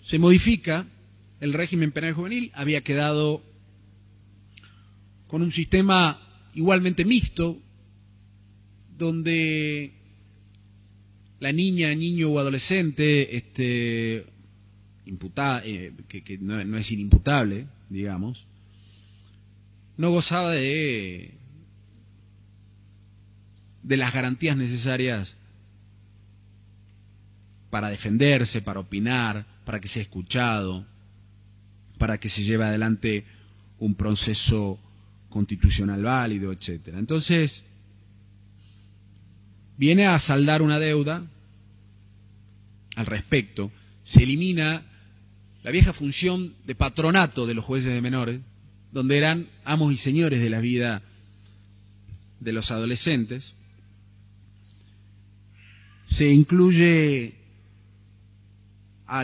se modifica el régimen penal juvenil, había quedado con un sistema igualmente mixto, donde la niña, niño o adolescente que no es inimputable, digamos, no gozaba de las garantías necesarias para defenderse, para opinar, para que sea escuchado, para que se lleve adelante un proceso constitucional válido, etcétera. Entonces, viene a saldar una deuda al respecto. Se elimina la vieja función de patronato de los jueces de menores, donde eran amos y señores de la vida de los adolescentes. Se incluye a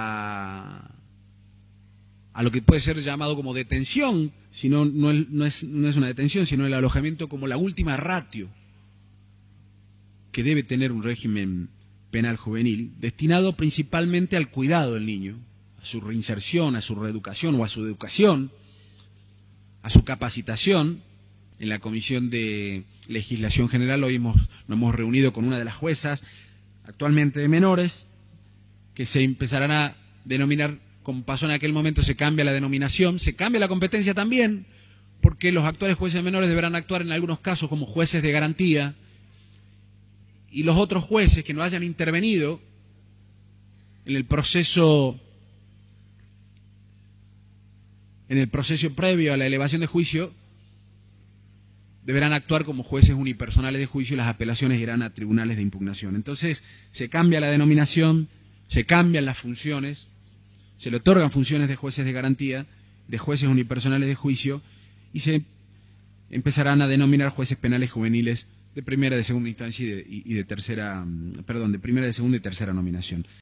lo que puede ser llamado como detención, si no es una detención, sino el alojamiento como la última ratio que debe tener un régimen penal juvenil, destinado principalmente al cuidado del niño, a su reinserción, a su reeducación o a su educación, a su capacitación. En la Comisión de Legislación General hoy nos hemos reunido con una de las juezas actualmente de menores, que se empezarán a denominar, como pasó en aquel momento, se cambia la denominación, se cambia la competencia también, porque los actuales jueces de menores deberán actuar en algunos casos como jueces de garantía, y los otros jueces que no hayan intervenido en el proceso previo a la elevación de juicio deberán actuar como jueces unipersonales de juicio y las apelaciones irán a tribunales de impugnación. Entonces se cambia la denominación, se cambian las funciones, se le otorgan funciones de jueces de garantía, de jueces unipersonales de juicio, y se empezarán a denominar jueces penales juveniles de primera, de segunda instancia y de tercera, de primera, de segunda y tercera nominación.